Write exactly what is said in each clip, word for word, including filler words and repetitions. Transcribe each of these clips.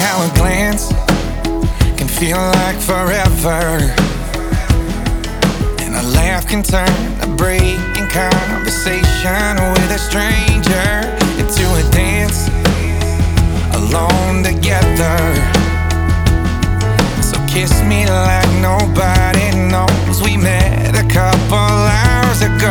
how a glance can feel like forever, and a laugh can turn a break in conversation with a stranger into a dance alone together. So kiss me like nobody knows we met a couple hours ago.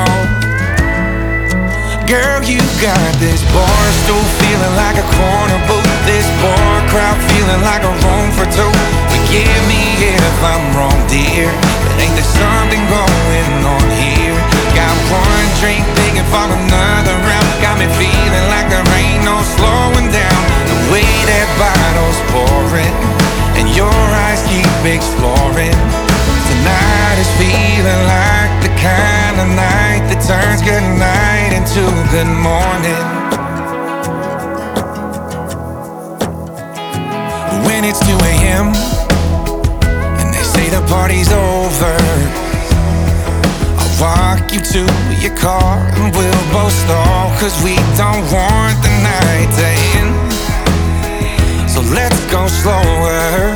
Girl, you got this bar stool feeling like a corner booth, this bar crowd feeling like a room for two. Forgive me if I'm wrong, dear, but ain't there something going on here? Got one drink thinking for another round, got me feeling like there ain't no slowing down. The way that bottle's pouring and your eyes keep exploring. Tonight is feeling like the kind of night that turns good night into good morning. When it's two a.m. and they say the party's over, I'll walk you to your car and we'll both stall, cause we don't want the night to end. So let's go slower.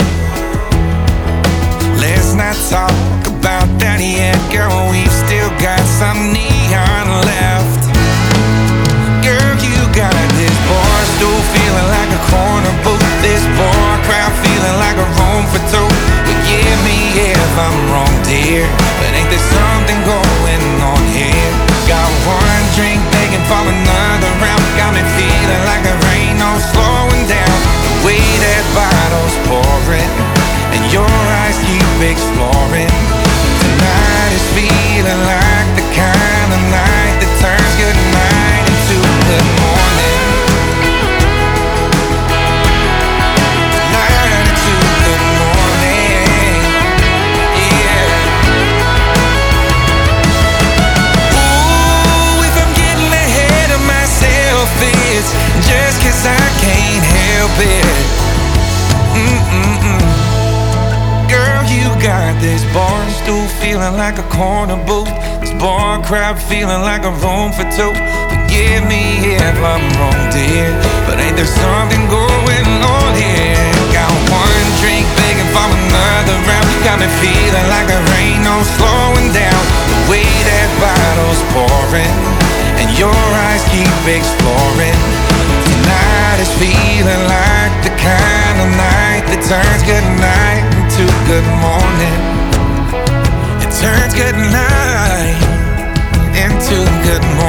Let's not talk about that yet, girl, we've still got some neon left. Girl, you got this bar stool feeling like a corner booth, this bar crowd feeling like a room for two. Forgive me if I'm wrong, dear, but ain't there something going on here? Got one drink begging for another round, got me feeling like there ain't no slowing down. The way that bottle's pouring and your eyes keep exploring. Tonight is feeling like the kind of night that turns good night into good morning. Tonight into good morning, yeah. Ooh, if I'm getting ahead of myself, it's just cause I can't help it. Mm-mm-mm. Girl, you got this bar stool feeling like a corner booth, this bar crowd feeling like a room for two. Forgive me if I'm wrong, dear, but ain't there something going on here? Got one drink begging for another round, got me feeling like there ain't no slowing down. The way that bottle's pouring and your eyes keep exploring. Tonight is feeling like the kind of night that turns good night into good morning. It turns good night into good morning.